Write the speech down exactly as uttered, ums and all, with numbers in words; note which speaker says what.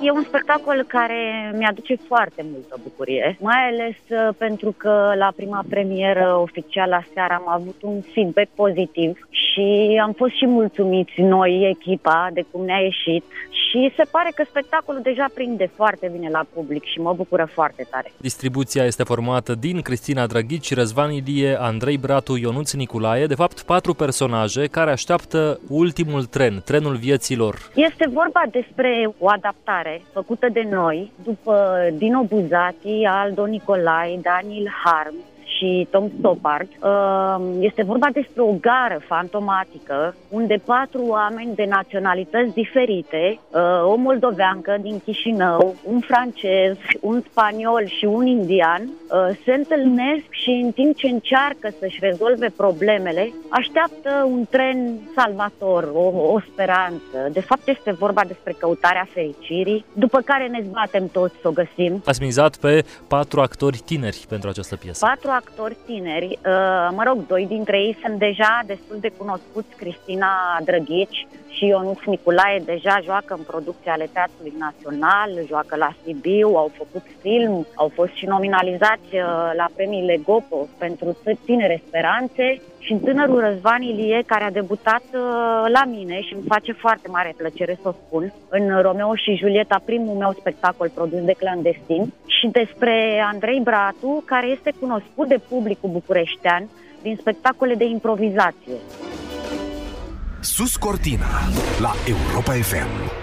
Speaker 1: E un spectacol care mi-aduce foarte multă bucurie, mai ales pentru că la prima premieră oficială aseară am avut un feedback pozitiv și am fost și mulțumiți noi, echipa, de cum ne-a ieșit și se pare că spectacolul deja prinde foarte bine la public și mă bucură foarte tare.
Speaker 2: Distribuția este formată din Cristina Drăghici, Răzvan Ilie, Andrei Bratu, Ionuț Niculae, de fapt patru personaje care așteaptă ultimul tren, trenul vieții lor.
Speaker 1: Este vorba despre o adaptare făcută de noi după Dino Buzzati, Aldo Nicolai, Daniel Harm și Tom Stoppard. Este vorba despre o gară fantomatică unde patru oameni de naționalități diferite, o moldoveancă din Chișinău, un francez, un spaniol și un indian, se întâlnesc și în timp ce încearcă să-și rezolve problemele, așteaptă un tren salvator, o, o speranță. De fapt este vorba despre căutarea fericirii, după care ne zbatem toți să o găsim.
Speaker 2: Ați mizat pe patru actori tineri pentru această piesă.
Speaker 1: Patru actori tineri, mă rog, doi dintre ei sunt deja destul de cunoscuți, Cristina Drăghici și Ionuț Niculae deja joacă în producții ale Teatrului Național, joacă la Sibiu, au făcut film, au fost și nominalizați la premiile Gopo pentru Tinere Speranțe și tânărul Răzvan Ilie, care a debutat la mine și îmi face foarte mare plăcere să o spun, în Romeo și Julieta, primul meu spectacol produs de clandestin, și despre Andrei Bratu, care este cunoscut de publicul bucureștean din spectacole de improvizație.
Speaker 3: Sus Cortina la Europa F M.